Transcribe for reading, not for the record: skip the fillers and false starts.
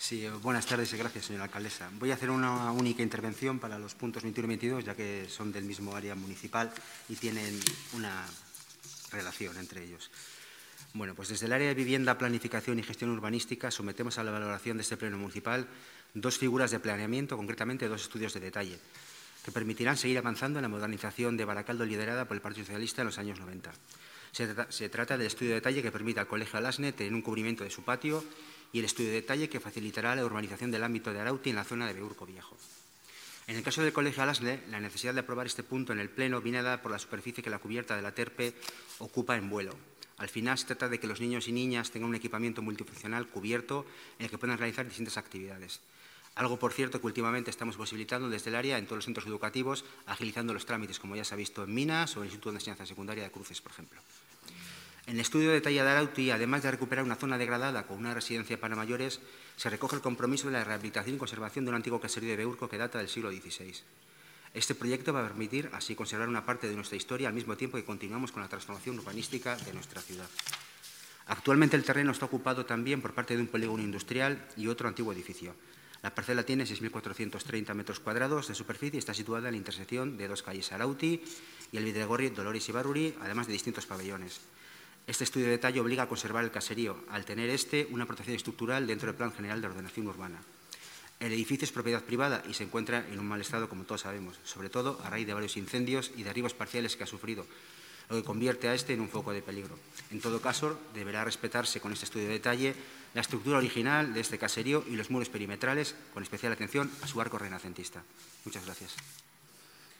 Sí, buenas tardes y gracias, señora alcaldesa. Voy a hacer una única intervención para los puntos 21 y 22, ya que son del mismo área municipal y tienen una relación entre ellos. Bueno, pues desde el área de vivienda, planificación y gestión urbanística sometemos a la valoración de este pleno municipal dos figuras de planeamiento, concretamente dos estudios de detalle, que permitirán seguir avanzando en la modernización de Baracaldo liderada por el Partido Socialista en los años 90. Se trata del estudio de detalle que permite al Colegio Alasne tener un cubrimiento de su patio y el estudio de detalle que facilitará la urbanización del ámbito de Arauti en la zona de Beurco Viejo. En el caso del Colegio Alasne, la necesidad de aprobar este punto en el Pleno viene dada por la superficie que la cubierta de la TERPE ocupa en vuelo. Al final, se trata de que los niños y niñas tengan un equipamiento multifuncional cubierto en el que puedan realizar distintas actividades. Algo, por cierto, que últimamente estamos posibilitando desde el área en todos los centros educativos, agilizando los trámites, como ya se ha visto en Minas o en el Instituto de Enseñanza Secundaria de Cruces, por ejemplo. En el estudio de detalle de Arauti, además de recuperar una zona degradada con una residencia para mayores, se recoge el compromiso de la rehabilitación y conservación de un antiguo caserío de Beurco que data del siglo XVI. Este proyecto va a permitir así conservar una parte de nuestra historia al mismo tiempo que continuamos con la transformación urbanística de nuestra ciudad. Actualmente el terreno está ocupado también por parte de un polígono industrial y otro antiguo edificio. La parcela tiene 6.430 metros cuadrados de superficie y está situada en la intersección de dos calles, Arauti y el Bidegorri, Dolores y Baruri, además de distintos pabellones. Este estudio de detalle obliga a conservar el caserío, al tener una protección estructural dentro del Plan General de Ordenación Urbana. El edificio es propiedad privada y se encuentra en un mal estado, como todos sabemos, sobre todo a raíz de varios incendios y derribos parciales que ha sufrido, lo que convierte a este en un foco de peligro. En todo caso, deberá respetarse con este estudio de detalle la estructura original de este caserío y los muros perimetrales, con especial atención a su arco renacentista. Muchas gracias.